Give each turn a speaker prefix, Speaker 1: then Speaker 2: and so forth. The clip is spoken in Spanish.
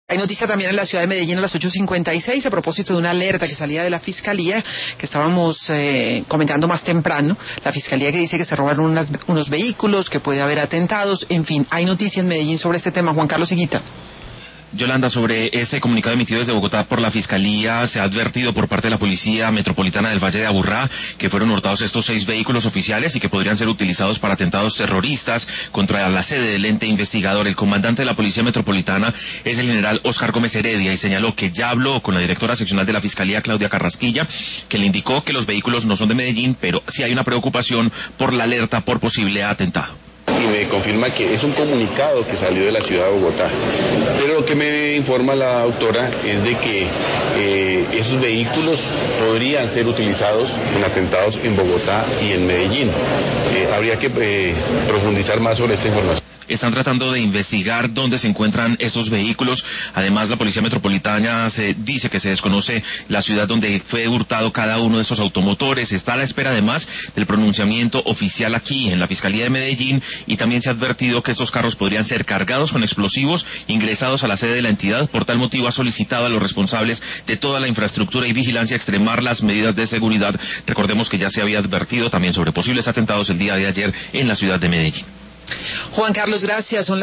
Speaker 1: Hay noticia también en la ciudad de Medellín a las 8:56 a propósito de una alerta que salía de la Fiscalía, que estábamos comentando más temprano. La Fiscalía que dice que se robaron unos vehículos, que puede haber atentados, en fin, hay noticia en Medellín sobre este tema. Juan Carlos Higuita.
Speaker 2: Yolanda, sobre este comunicado emitido desde Bogotá por la Fiscalía, se ha advertido por parte de la Policía Metropolitana del Valle de Aburrá que fueron hurtados estos 6 vehículos oficiales y que podrían ser utilizados para atentados terroristas contra la sede del ente investigador. El comandante de la Policía Metropolitana es el general Oscar Gómez Heredia y señaló que ya habló con la directora seccional de la Fiscalía, Claudia Carrasquilla, que le indicó que los vehículos no son de Medellín, pero sí hay una preocupación por la alerta por posible atentado.
Speaker 3: Y me confirma que es un comunicado que salió de la ciudad de Bogotá. Pero lo que me informa la doctora es de que esos vehículos podrían ser utilizados en atentados en Bogotá y en Medellín. Habría que profundizar más sobre esta información.
Speaker 2: Están tratando de investigar dónde se encuentran esos vehículos. Además, la Policía Metropolitana dice que se desconoce la ciudad donde fue hurtado cada uno de esos automotores. Está a la espera, además, del pronunciamiento oficial aquí en la Fiscalía de Medellín, y también se ha advertido que estos carros podrían ser cargados con explosivos, ingresados a la sede de la entidad. Por tal motivo, ha solicitado a los responsables de toda la infraestructura y vigilancia extremar las medidas de seguridad. Recordemos que ya se había advertido también sobre posibles atentados el día de ayer en la ciudad de Medellín.
Speaker 1: Juan Carlos, gracias.